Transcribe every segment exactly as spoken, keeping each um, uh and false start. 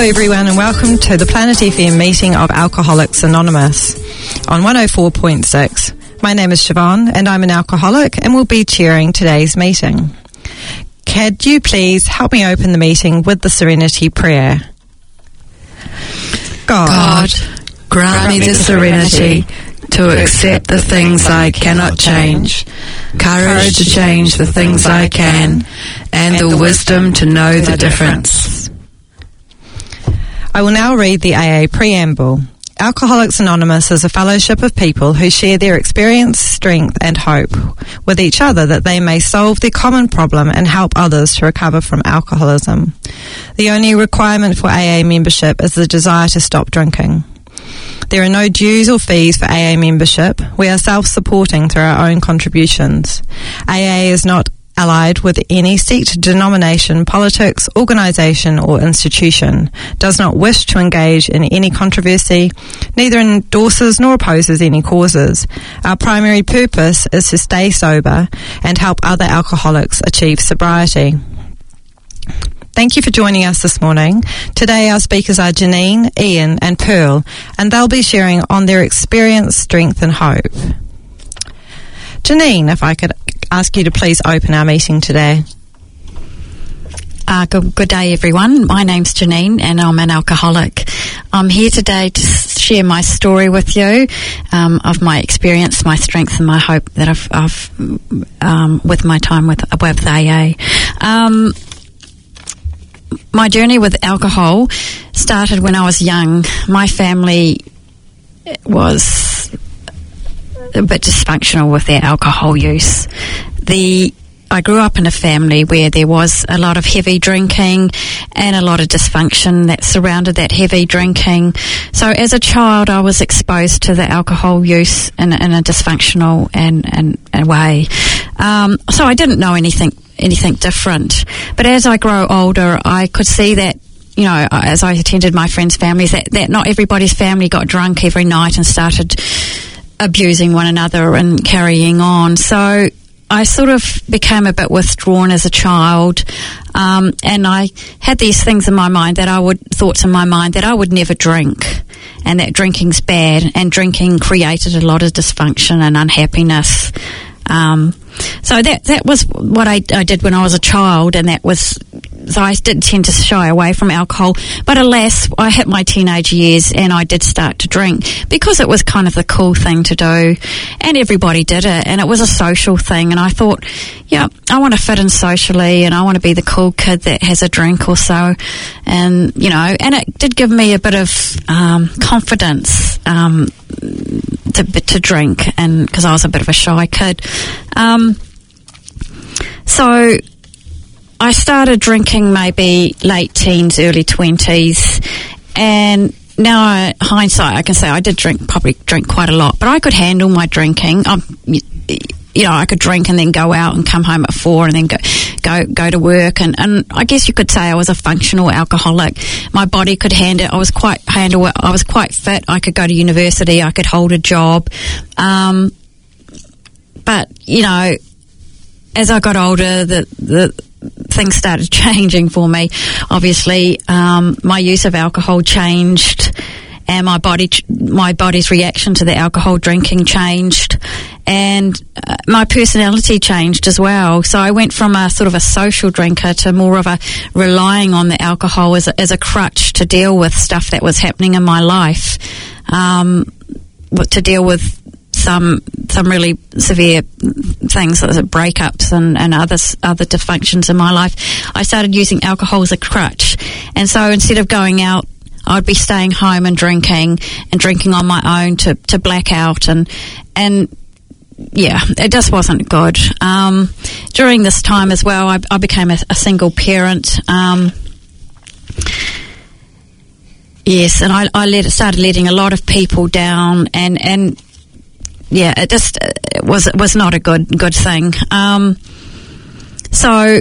everyone, and welcome to the Planet F M meeting of Alcoholics Anonymous on one oh four point six. My name is Siobhan and I'm an alcoholic and will be chairing today's meeting. Could you please help me open the meeting with the Serenity Prayer? God, God grant me the serenity to accept the things I cannot change, courage to change the things I can, and the wisdom to know the difference. I will now read the A A Preamble. Alcoholics Anonymous is a fellowship of people who share their experience, strength and hope with each other that they may solve their common problem and help others to recover from alcoholism. The only requirement for A A membership is the desire to stop drinking. There are no dues or fees for A A membership. We are self-supporting through our own contributions. A A is not allied with any sect, denomination, politics, organisation or institution, does not wish to engage in any controversy, neither endorses nor opposes any causes. Our primary purpose is to stay sober and help other alcoholics achieve sobriety. Thank you for joining us this morning. Today our speakers are Janine, Ian and Pearl, and they'll be sharing on their experience, strength and hope. Janine, if I could ask you to please open our meeting today. Uh, good, good day, everyone. My name's Janine, and I'm an alcoholic. I'm here today to share my story with you um, of my experience, my strength, and my hope that I've, I've um, with my time with with A A. Um, my journey with alcohol started when I was young. My family was a bit dysfunctional with their alcohol use. The I grew up in a family where there was a lot of heavy drinking and a lot of dysfunction that surrounded that heavy drinking. So as a child, I was exposed to the alcohol use in, in a dysfunctional and, and, and way. Um, so I didn't know anything anything different. But as I grow older, I could see that, you know, as I attended my friends' families, that, that not everybody's family got drunk every night and started abusing one another and carrying on. So I sort of became a bit withdrawn as a child, um, and I had these things in my mind that I would, thoughts in my mind that I would never drink, and that drinking's bad, and drinking created a lot of dysfunction and unhappiness. Um, so that that was what I, I did when I was a child, and that was, so I did tend to shy away from alcohol. But alas, I hit my teenage years and I did start to drink because it was kind of the cool thing to do, and everybody did it, and it was a social thing. And I thought, yeah, I want to fit in socially, and I want to be the cool kid that has a drink or so. And, you know, and it did give me a bit of um, confidence um, to, to drink, and because I was a bit of a shy kid. Um, so I started drinking maybe late teens, early twenties, and now I, hindsight, I can say I did drink, probably drink quite a lot, but I could handle my drinking. Um, you, you know, I could drink and then go out and come home at four and then go go, go to work, and, and I guess you could say I was a functional alcoholic. My body could handle it. I was quite handle it. I was quite fit. I could go to university. I could hold a job. Um, but you know, as I got older, the the things started changing for me. Obviously, um, my use of alcohol changed, and my body, my body's reaction to the alcohol drinking changed, and uh, my personality changed as well. So I went from a sort of a social drinker to more of a relying on the alcohol as a, as a crutch to deal with stuff that was happening in my life, um, to deal with some some really severe things, like breakups and, and other, other dysfunctions in my life. I started using alcohol as a crutch. And so instead of going out, I'd be staying home and drinking and drinking on my own to, to black out. And, and yeah, it just wasn't good. Um, during this time as well, I, I became a, a single parent. Um, yes, and I, I let, started letting a lot of people down, and, and yeah, it just it was it was not a good good thing. Um, so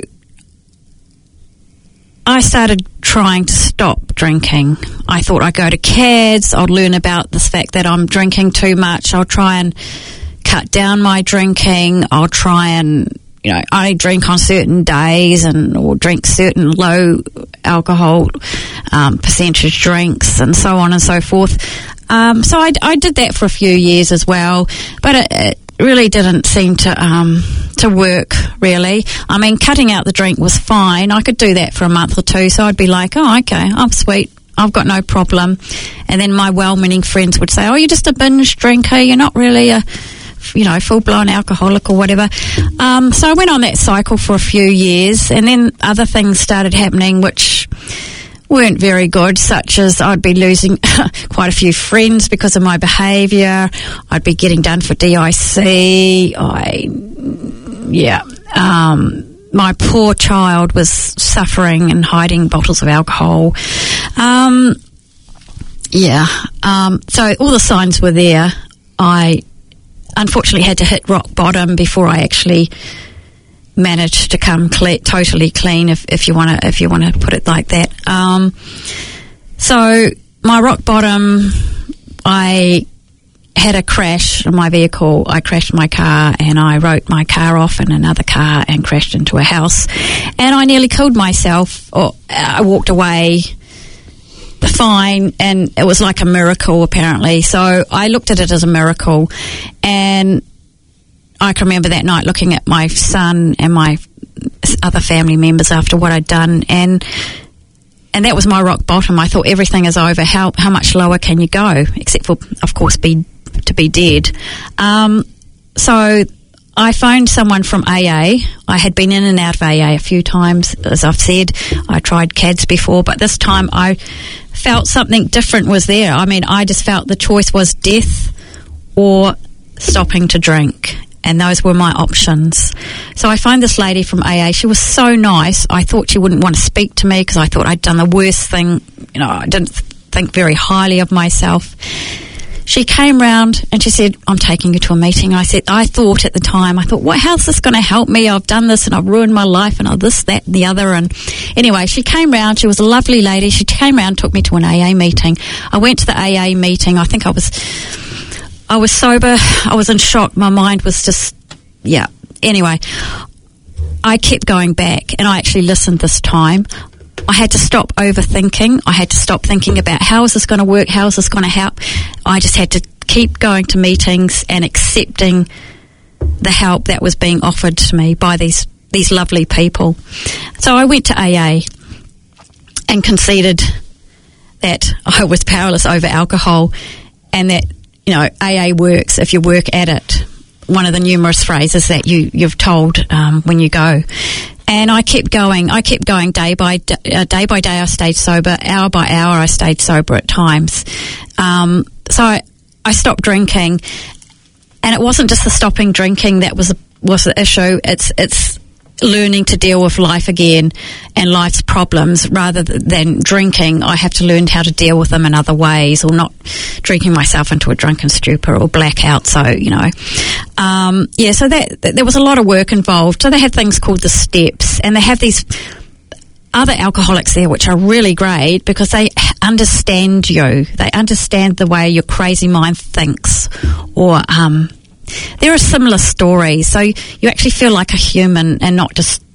I started trying to stop drinking. I thought I'd go to C A D S, I'd learn about this fact that I'm drinking too much, I'll try and cut down my drinking, I'll try and, you know, only drink on certain days and or drink certain low alcohol um, percentage drinks and so on and so forth. Um, so I, I did that for a few years as well, but it, it really didn't seem to um, to work, really. I mean, cutting out the drink was fine. I could do that for a month or two, so I'd be like, oh, okay, I'm sweet. I've got no problem. And then my well-meaning friends would say, oh, you're just a binge drinker. You're not really a, you know, full-blown alcoholic or whatever. Um, so I went on that cycle for a few years, and then other things started happening which weren't very good, such as I'd be losing quite a few friends because of my behaviour. I'd be getting done for D I C. I, yeah, um... my poor child was suffering and hiding bottles of alcohol. Um, yeah. Um, so all the signs were there. I unfortunately had to hit rock bottom before I actually managed to come cle- totally clean, if, if you want to if you want to put it like that. Um, so my rock bottom, I had a crash in my vehicle. I crashed my car and I wrote my car off in another car and crashed into a house, and I nearly killed myself. Or I walked away fine, and it was like a miracle apparently. So I looked at it as a miracle, and I can remember that night looking at my son and my other family members after what I'd done, and and that was my rock bottom. I thought everything is over. How how much lower can you go? Except for, of course, be to be dead. Um, so I phoned someone from A A. I had been in and out of A A a few times, as I've said. I tried C A D S before, but this time I felt something different was there. I mean, I just felt the choice was death or stopping to drink, and those were my options. So I phoned this lady from A A. She was so nice. I thought she wouldn't want to speak to me because I thought I'd done the worst thing. You know, I didn't think very highly of myself. She came round and she said, I'm taking you to a meeting. And I said, I thought at the time, I thought, well, how's this going to help me? I've done this and I've ruined my life and all this, that, and the other. And anyway, she came round. She was a lovely lady. She came round, took me to an A A meeting. I went to the A A meeting. I think I was, I was sober. I was in shock. My mind was just, yeah. Anyway, I kept going back and I actually listened this time. I had to stop overthinking. I had to stop thinking about how is this going to work, how is this going to help. I just had to keep going to meetings and accepting the help that was being offered to me by these these lovely people. So I went to A A and conceded that I was powerless over alcohol, and that, you know, A A works if you work at it. One of the numerous phrases that you, you've told um, when you go. And I kept going. I kept going day by day. Uh, day by day I stayed sober. Hour by hour I stayed sober at times. Um, so I, I stopped drinking. And it wasn't just the stopping drinking that was, was the issue. It's, it's learning to deal with life again and life's problems rather than drinking. I have to learn how to deal with them in other ways, or not drinking myself into a drunken stupor or blackout. So, you know, um, yeah, so that, that there was a lot of work involved. So they have things called the steps, and they have these other alcoholics there which are really great because they understand you. They understand the way your crazy mind thinks, or um there are similar stories, so you actually feel like a human and not just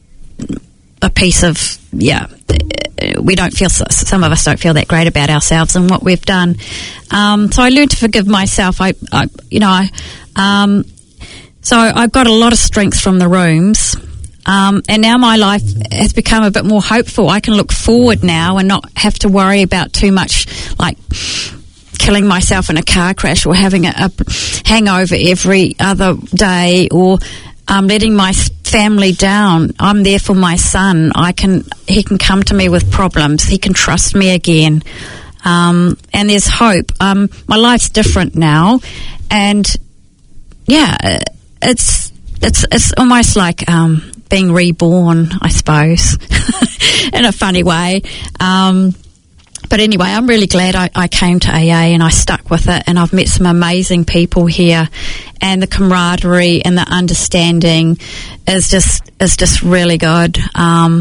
a piece of, yeah, we don't feel, some of us don't feel that great about ourselves and what we've done. Um, so I learned to forgive myself. I, I you know, I, um, so I've got a lot of strength from the rooms. Um, and now my life has become a bit more hopeful. I can look forward now and not have to worry about too much, like killing myself in a car crash or having a, a hangover every other day, or um, letting my family down. I'm there for my son. I can, he can come to me with problems. He can trust me again. Um, and there's hope. Um, my life's different now, and yeah, it's it's it's almost like um, being reborn, I suppose, in a funny way. Um, But anyway, I'm really glad I, I came to A A and I stuck with it, and I've met some amazing people here, and the camaraderie and the understanding is just is just really good. Um,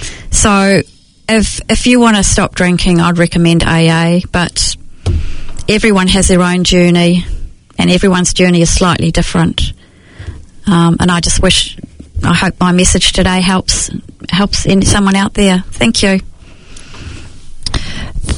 so if if you want to stop drinking, I'd recommend A A, but everyone has their own journey, and everyone's journey is slightly different. Um, and I just wish, I hope my message today helps helps someone out there. Thank you.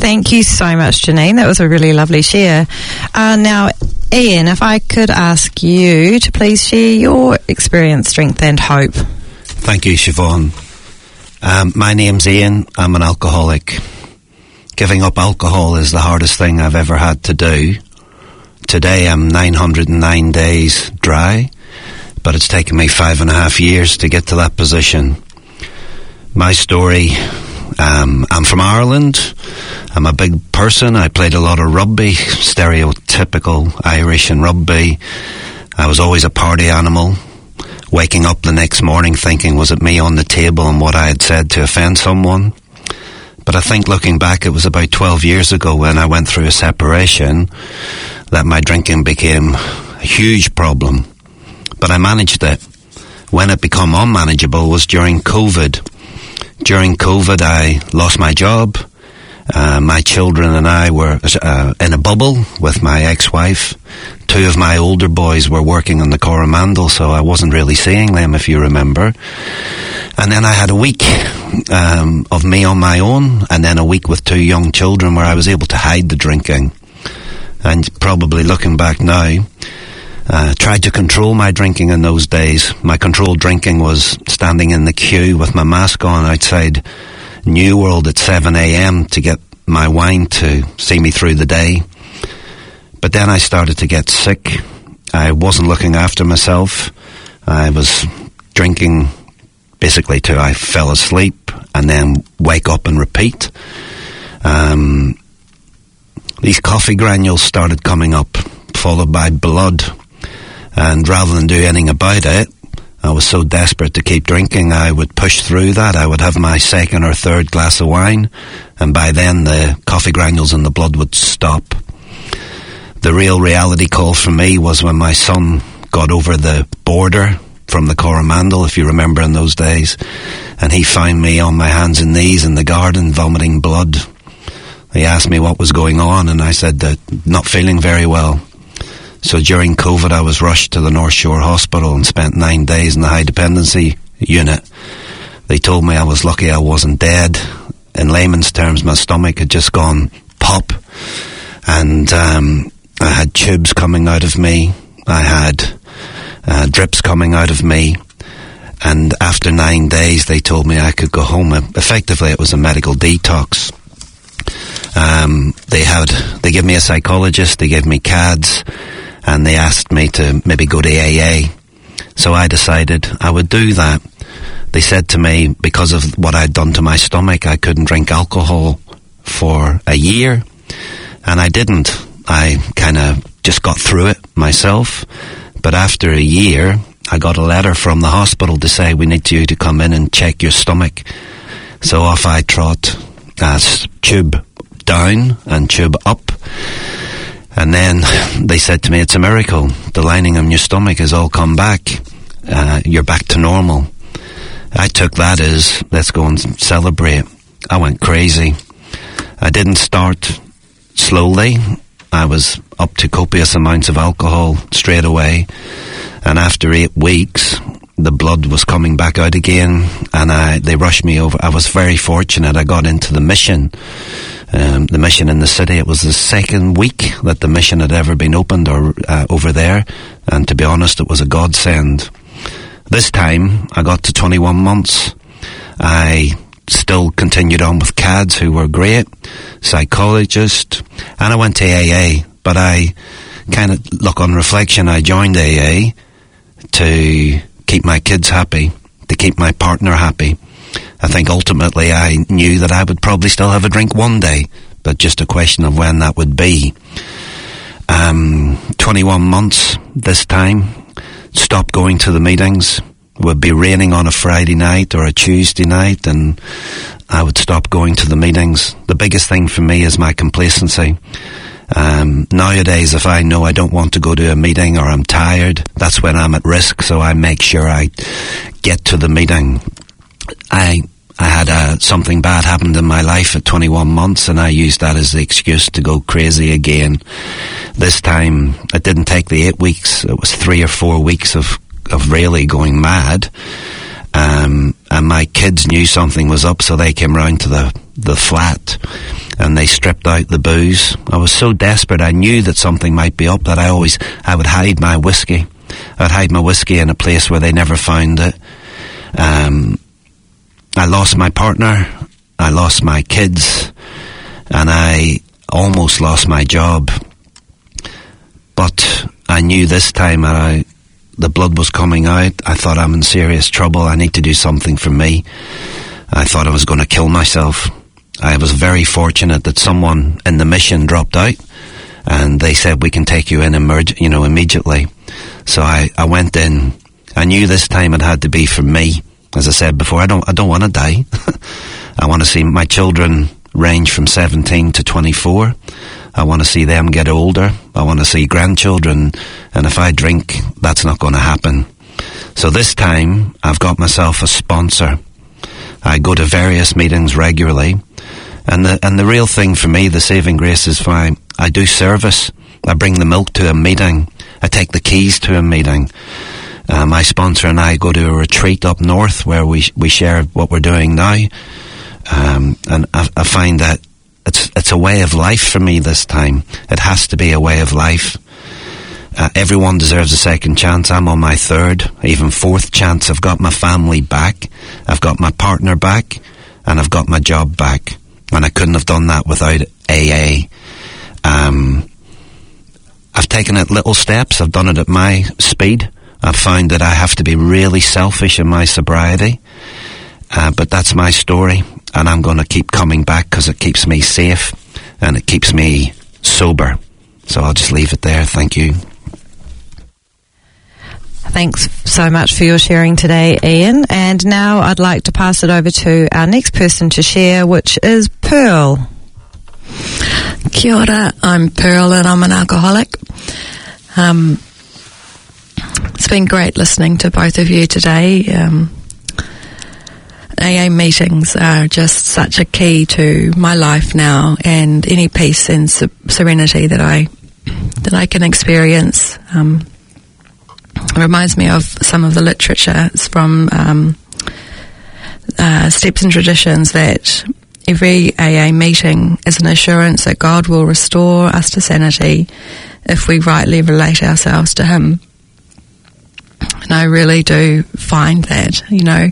Thank you so much, Janine. That was a really lovely share. Uh, now, Ian, if I could ask you to please share your experience, strength and hope. Thank you, Siobhan. Um, my name's Ian. I'm an alcoholic. Giving up alcohol is the hardest thing I've ever had to do. Today I'm nine hundred nine days dry, but it's taken me five and a half years to get to that position. My story, um, I'm from Ireland. I'm a big person. I played a lot of rugby, stereotypical Irish and rugby. I was always a party animal, waking up the next morning thinking, was it me on the table and what I had said to offend someone? But I think looking back, it was about twelve years ago when I went through a separation that my drinking became a huge problem. But I managed it. When it became unmanageable was during COVID. During COVID, I lost my job. Uh, my children and I were uh, in a bubble with my ex-wife. Two of my older boys were working on the Coromandel, so I wasn't really seeing them, if you remember. And then I had a week um, of me on my own, and then a week with two young children where I was able to hide the drinking. And probably looking back now, uh, tried to control my drinking in those days. My controlled drinking was standing in the queue with my mask on outside New World at seven a.m. to get my wine to see me through the day. But then I started to get sick. I wasn't looking after myself. I was drinking basically till I fell asleep and then wake up and repeat. Um, these coffee granules started coming up, followed by blood. And rather than do anything about it, I was so desperate to keep drinking, I would push through that. I would have my second or third glass of wine, and by then the coffee granules and the blood would stop. The real reality call for me was when my son got over the border from the Coromandel, if you remember in those days, and he found me on my hands and knees in the garden vomiting blood. He asked me what was going on, and I said that not feeling very well. So during COVID, I was rushed to the North Shore Hospital and spent nine days in the high dependency unit. They told me I was lucky I wasn't dead. In layman's terms, my stomach had just gone pop, and um, I had tubes coming out of me. I had uh, drips coming out of me. And after nine days, they told me I could go home. Effectively, it was a medical detox. Um, they had, they gave me a psychologist, they gave me C A Ds, and they asked me to maybe go to A A. So I decided I would do that. They said to me, because of what I'd done to my stomach, I couldn't drink alcohol for a year. And I didn't. I kind of just got through it myself. But after a year, I got a letter from the hospital to say, we need you to come in and check your stomach. So off I trot, uh, tube down and tube up. And then they said to me, it's a miracle. The lining on your stomach has all come back. Uh, you're back to normal. I took that as, let's go and celebrate. I went crazy. I didn't start slowly. I was up to copious amounts of alcohol straight away. And after eight weeks, the blood was coming back out again, and I, they rushed me over. I was very fortunate. I got into the mission, um, the mission in the city. It was the second week that the mission had ever been opened or uh, over there, and to be honest, it was a godsend. This time, I got to twenty-one months. I still continued on with C A Ds, who were great, psychologist, and I went to A A, but I kind of, look, on reflection, I joined A A to keep my kids happy, to keep my partner happy. I think ultimately I knew that I would probably still have a drink one day, but just a question of when that would be. Um, twenty-one months this time, stopped going to the meetings. It would be raining on a Friday night or a Tuesday night, and I would stop going to the meetings. The biggest thing for me is my complacency. Um, nowadays, if I know I don't want to go to a meeting or I'm tired, that's when I'm at risk, so I make sure I get to the meeting. I I had uh, something bad happened in my life at twenty-one months, and I used that as the excuse to go crazy again. This time, it didn't take the eight weeks. It was three or four weeks of, of really going mad. Um, and my kids knew something was up, so they came round to the, the flat. and they stripped out the booze. I was so desperate, I knew that something might be up, that I always, I would hide my whiskey. I'd hide my whiskey in a place where they never found it. Um, I lost my partner, I lost my kids, and I almost lost my job. But I knew this time that I, the blood was coming out. I thought, I'm in serious trouble. I need to do something for me. I thought I was going to kill myself. I was very fortunate that someone in the mission dropped out, and they said, we can take you in emerg- you know, immediately. So I, I went in. I knew this time it had to be for me. As I said before, I don't, I don't want to die. I want to see my children range from seventeen to twenty-four. I want to see them get older. I want to see grandchildren. And if I drink, that's not going to happen. So this time, I've got myself a sponsor. I go to various meetings regularly. And the, and the real thing for me, the saving grace, is why I do service. I bring the milk to a meeting. I take the keys to a meeting. Uh, my sponsor and I go to a retreat up north where we we share what we're doing now. Um, and I, I find that it's it's a way of life for me this time. It has to be a way of life. Uh, everyone deserves a second chance. I'm on my third, even fourth chance. I've got my family back. I've got my partner back. And I've got my job back. And I couldn't have done that without A A. Um, I've taken it little steps. I've done it at my speed. I've found that I have to be really selfish in my sobriety. Uh, but that's my story. And I'm going to keep coming back because it keeps me safe and it keeps me sober. So I'll just leave it there. Thank you. Thanks so much for your sharing today, Ian. And now I'd like to pass it over to our next person to share, which is Pearl. Kia ora, I'm Pearl and I'm an alcoholic. Um, it's been great listening to both of you today. Um, A A meetings are just such a key to my life now, and any peace and se- serenity that I that I can experience. Um, it reminds me of some of the literature. It's from um, uh, Steps and Traditions, that every A A meeting is an assurance that God will restore us to sanity if we rightly relate ourselves to Him. And I really do find that, you know,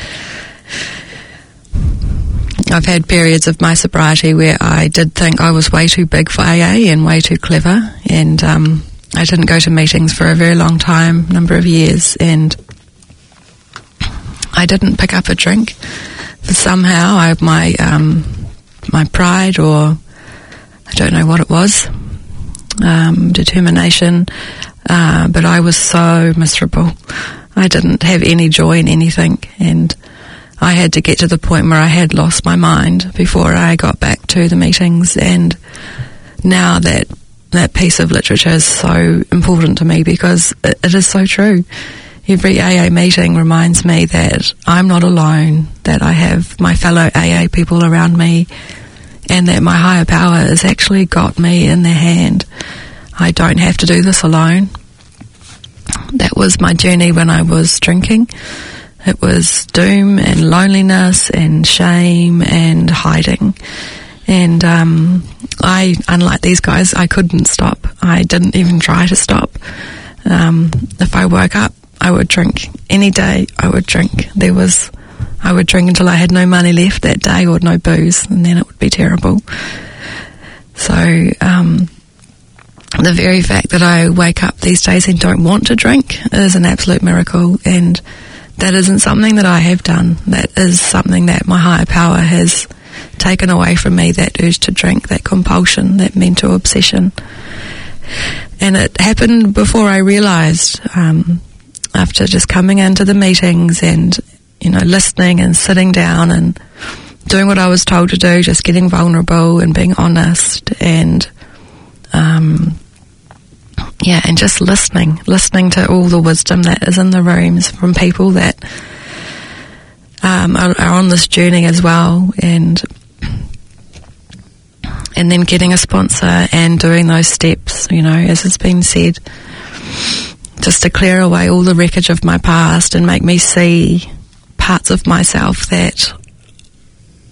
I've had periods of my sobriety where I did think I was way too big for A A and way too clever, and um, I didn't go to meetings for a very long time, number of years, and I didn't pick up a drink. But somehow I, my um, my pride, or I don't know what it was, um, determination, uh, but I was so miserable. I didn't have any joy in anything, and I had to get to the point where I had lost my mind before I got back to the meetings. And now that that piece of literature is so important to me, because it, it is so true. Every A A meeting reminds me that I'm not alone, that I have my fellow A A people around me, and that my higher power has actually got me in their hand. I don't have to do this alone. That was my journey when I was drinking. It was doom and loneliness and shame and hiding. And um, I, unlike these guys, I couldn't stop. I didn't even try to stop. Um, if I woke up, I would drink. Any day, I would drink. There was, I would drink until I had no money left that day, or no booze, and then it would be terrible. So um, the very fact that I wake up these days and don't want to drink is an absolute miracle. And that isn't something that I have done. That is something that my higher power has taken away from me, that urge to drink, that compulsion, that mental obsession. And it happened before I realised, um, after just coming into the meetings and, you know, listening and sitting down and doing what I was told to do, just getting vulnerable and being honest, and um yeah, and just listening, listening to all the wisdom that is in the rooms from people that um, are, are on this journey as well, and and then getting a sponsor and doing those steps, you know, as has been said, just to clear away all the wreckage of my past and make me see parts of myself that that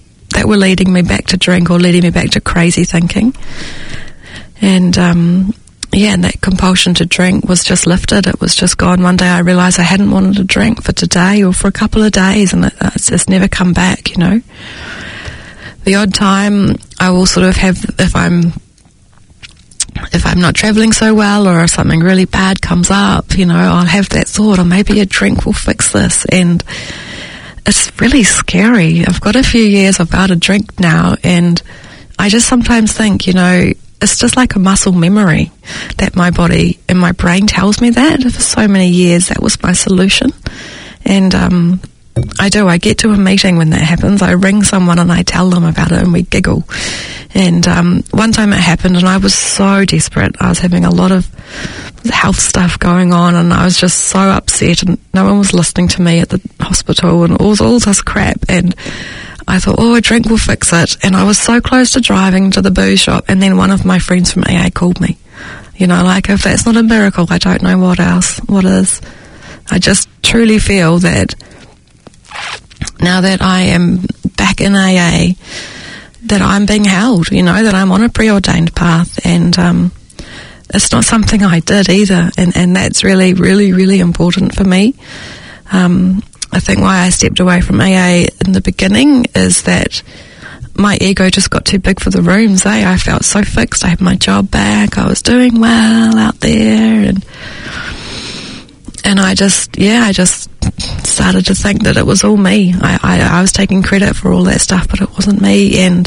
that were leading me back to drink or leading me back to crazy thinking. And um, yeah, and that compulsion to drink was just lifted. It was just gone. One day I realised I hadn't wanted to drink for today or for a couple of days, and it, it's just never come back, you know. The odd time I will sort of have, if I'm if I'm not travelling so well or something really bad comes up, you know, I'll have that thought, or maybe a drink will fix this. And it's really scary. I've got a few years without a drink now, and I just sometimes think, you know, it's just like a muscle memory that my body and my brain tells me that. For so many years, that was my solution. And um, I do. I get to a meeting when that happens. I ring someone and I tell them about it, and we giggle. And um, one time it happened, and I was so desperate. I was having a lot of health stuff going on, and I was just so upset, and no one was listening to me at the hospital, and all, all this crap. And I thought, oh, a drink will fix it. And I was so close to driving to the booze shop, and then one of my friends from A A called me. You know, like, if that's not a miracle, I don't know what else, what is. I just truly feel that now that I am back in A A, that I'm being held, you know, that I'm on a preordained path, and um, it's not something I did either, and, and that's really, really, really important for me. Um, I think why I stepped away from A A in the beginning is that my ego just got too big for the rooms, eh? I felt so fixed. I had my job back. I was doing well out there, and and I just, yeah, I just started to think that it was all me. I, I, I was taking credit for all that stuff, but it wasn't me. And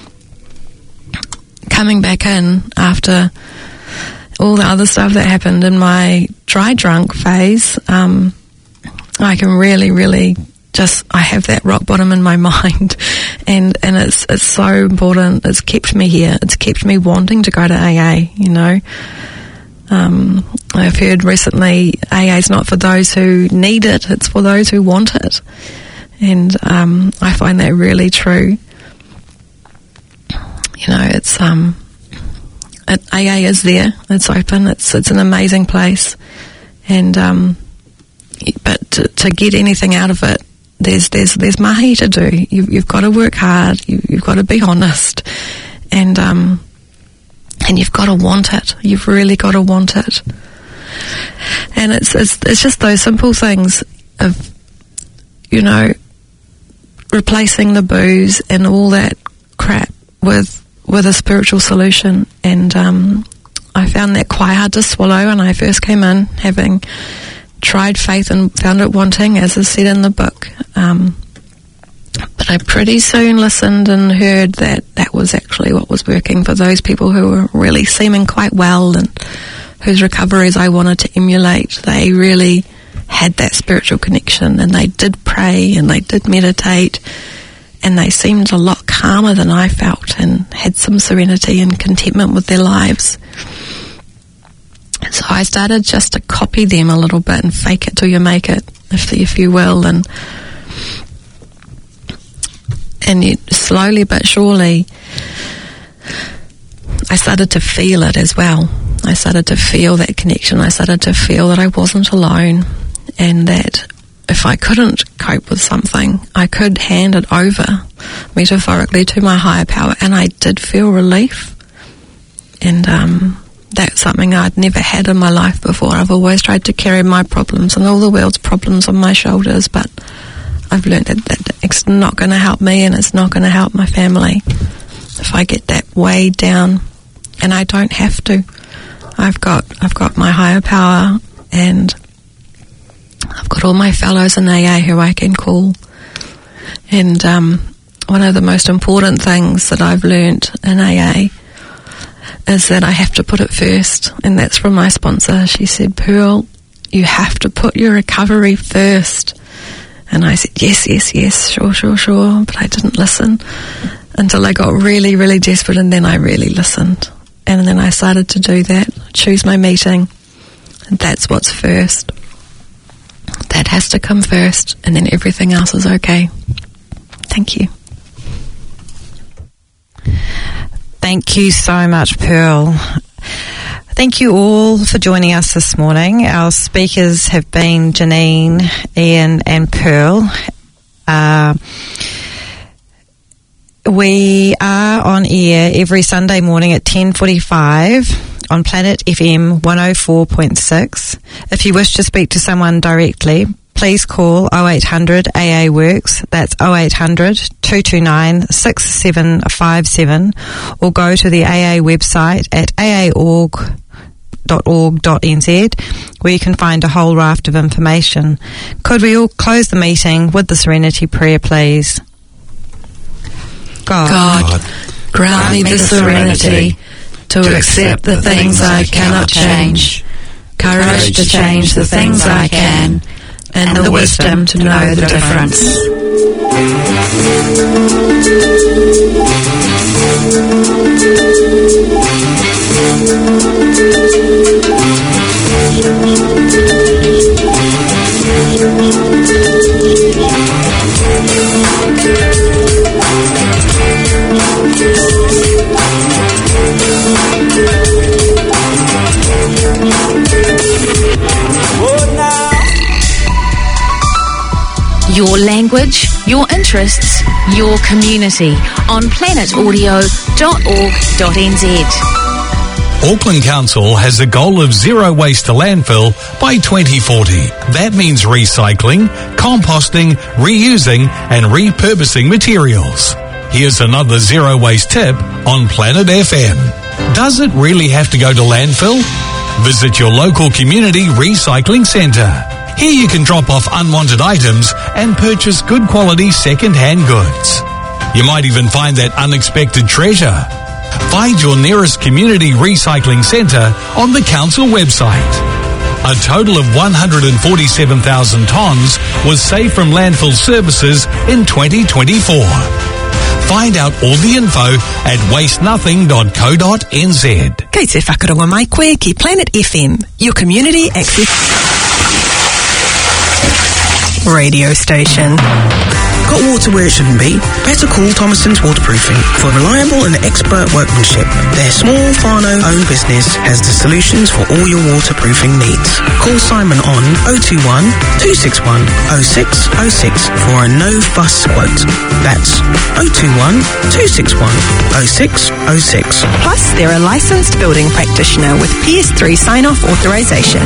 coming back in after all the other stuff that happened in my dry drunk phase, um, I can really, really just, I have that rock bottom in my mind, and, and it's it's so important. It's kept me here. It's kept me wanting to go to A A, you know. Um, I've heard recently A A is not for those who need it, it's for those who want it. And um, I find that really true. You know, it's um, it, A A is there, it's open, it's it's an amazing place. And um, but to, to get anything out of it, there's there's there's mahi to do. You, you've got to work hard, you, you've got to be honest, and um, and you've got to want it. You've really got to want it. And it's it's it's just those simple things of, you know, replacing the booze and all that crap with with a spiritual solution. And um, I found that quite hard to swallow when I first came in, having tried faith and found it wanting, as is said in the book. Um, but I pretty soon listened and heard that that was actually what was working for those people who were really seeming quite well and whose recoveries I wanted to emulate. They really had that spiritual connection, and they did pray and they did meditate, and they seemed a lot calmer than I felt, and had some serenity and contentment with their lives. So I started just to copy them a little bit and fake it till you make it, if if you will, and and you, slowly but surely I started to feel it as well. I started to feel that connection. I started to feel that I wasn't alone, and that if I couldn't cope with something, I could hand it over, metaphorically, to my higher power, and I did feel relief. And um, that's something I'd never had in my life before. I've always tried to carry my problems and all the world's problems on my shoulders, but I've learned that, that it's not going to help me, and it's not going to help my family if I get that weighed down. And I don't have to. I've got I've got my higher power, and I've got all my fellows in A A who I can call. And um, one of the most important things that I've learnt in A A is that I have to put it first, and that's from my sponsor. She said, "Pearl, you have to put your recovery first." And I said, yes, yes, yes, sure, sure, sure, but I didn't listen until I got really, really desperate, and then I really listened. And then I started to do that, choose my meeting, and that's what's first. That has to come first, and then everything else is okay. Thank you. Thank you so much, Pearl. Thank you all for joining us this morning. Our speakers have been Janine, Ian and Pearl. Uh, We are on air every Sunday morning at ten forty-five on Planet F M one oh four point six. If you wish to speak to someone directly, please call oh eight hundred A A Works, that's oh eight hundred, two two nine, six seven five seven, or go to the A A website at a a org dot org dot n z, where you can find a whole raft of information. Could we all close the meeting with the Serenity Prayer, please? God, God, grant me the serenity to accept the things I cannot change, courage to change the things I can, and the wisdom to know the difference. Your language, your interests, your community on planet audio dot org dot n z. Auckland Council has a goal of zero waste to landfill by twenty forty. That means recycling, composting, reusing and repurposing materials. Here's another zero waste tip on Planet F M. Does it really have to go to landfill? Visit your local community recycling centre. Here you can drop off unwanted items and purchase good quality second-hand goods. You might even find that unexpected treasure. Find your nearest community recycling centre on the council website. A total of one hundred forty-seven thousand tonnes was saved from landfill services in twenty twenty-four. Find out all the info at waste nothing dot co dot n z. Kei te whakaronga mai koe ki Planet F M, your community access radio station. Got water where it shouldn't be? Better call Thomason's Waterproofing for reliable and expert workmanship. Their small whānau-owned business has the solutions for all your waterproofing needs. Call Simon on oh two one, two six one, oh six oh six for a no-fuss quote. That's oh two one, two six one, oh six oh six. Plus, they're a licensed building practitioner with P S three sign-off authorization.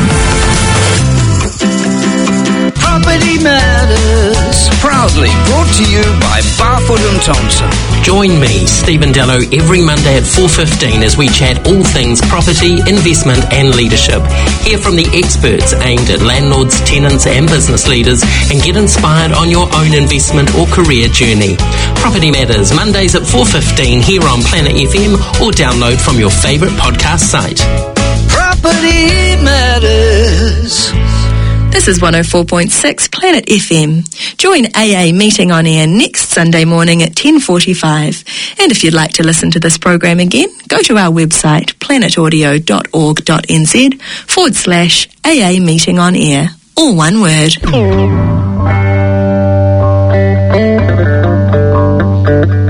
Property Matters, proudly brought to you by Barfoot and Thompson. Join me, Stephen Dello, every Monday at four fifteen as we chat all things property, investment and leadership. Hear from the experts aimed at landlords, tenants and business leaders and get inspired on your own investment or career journey. Property Matters, Mondays at four fifteen here on Planet F M or download from your favourite podcast site. Property Matters. This is one oh four point six Planet F M. Join A A Meeting on Air next Sunday morning at ten forty-five. And if you'd like to listen to this program again, go to our website planet audio dot org dot n z forward slash A A Meeting on Air. All one word.